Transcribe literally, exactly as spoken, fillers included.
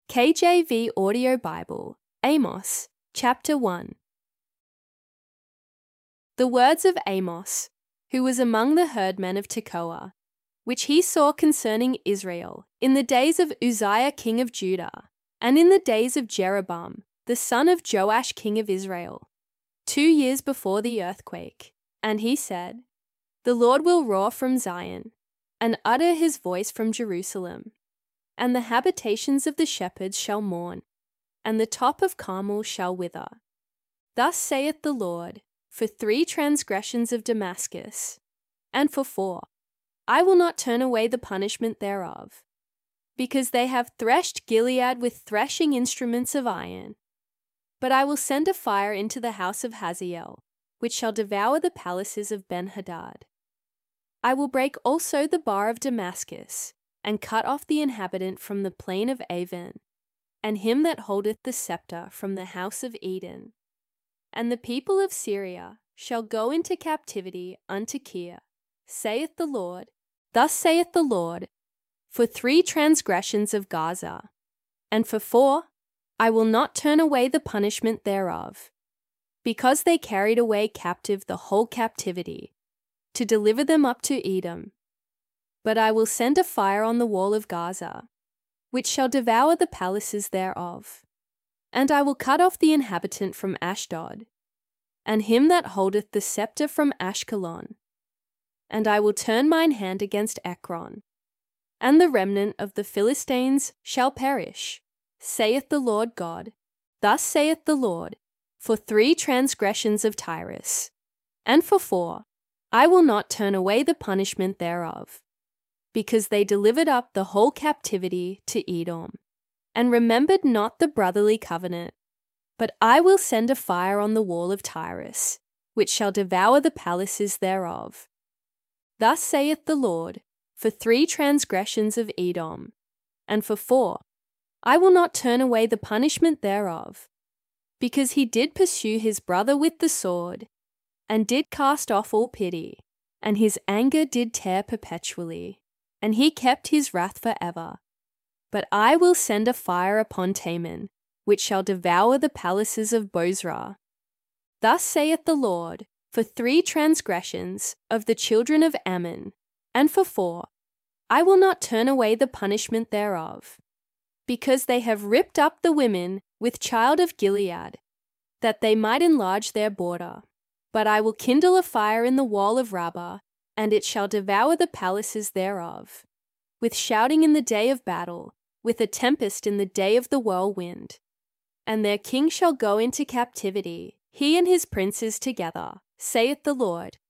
K J V Audio Bible, Amos, chapter one. The words of Amos, who was among the herdmen of Tekoa, which he saw concerning Israel in the days of Uzziah king of Judah, and in the days of Jeroboam, the son of Joash king of Israel, two years before the earthquake. And he said, The Lord will roar from Zion, and utter his voice from Jerusalem. And the habitations of the shepherds shall mourn, and the top of Carmel shall wither. Thus saith the Lord, for three transgressions of Damascus, and for four, I will not turn away the punishment thereof, because they have threshed Gilead with threshing instruments of iron. But I will send a fire into the house of Hazael, which shall devour the palaces of Ben-Hadad. I will break also the bar of Damascus, and cut off the inhabitant from the plain of Aven, and him that holdeth the scepter from the house of Eden. And the people of Syria shall go into captivity unto Kir, saith the Lord. Thus saith the Lord, for three transgressions of Gaza, and for four, I will not turn away the punishment thereof, because they carried away captive the whole captivity, to deliver them up to Edom. But I will send a fire on the wall of Gaza, which shall devour the palaces thereof. And I will cut off the inhabitant from Ashdod, and him that holdeth the scepter from Ashkelon. And I will turn mine hand against Ekron, and the remnant of the Philistines shall perish, saith the Lord God. Thus saith the Lord, for three transgressions of Tyrus, and for four, I will not turn away the punishment thereof, because they delivered up the whole captivity to Edom, and remembered not the brotherly covenant. But I will send a fire on the wall of Tyrus, which shall devour the palaces thereof. Thus saith the Lord, for three transgressions of Edom, and for four, I will not turn away the punishment thereof, because he did pursue his brother with the sword, and did cast off all pity, and his anger did tear perpetually, and he kept his wrath for ever. But I will send a fire upon Taman, which shall devour the palaces of Bozrah. Thus saith the Lord, for three transgressions of the children of Ammon, and for four, I will not turn away the punishment thereof, because they have ripped up the women with child of Gilead, that they might enlarge their border. But I will kindle a fire in the wall of Rabbah, and it shall devour the palaces thereof, with shouting in the day of battle, with a tempest in the day of the whirlwind. And their king shall go into captivity, he and his princes together, saith the Lord.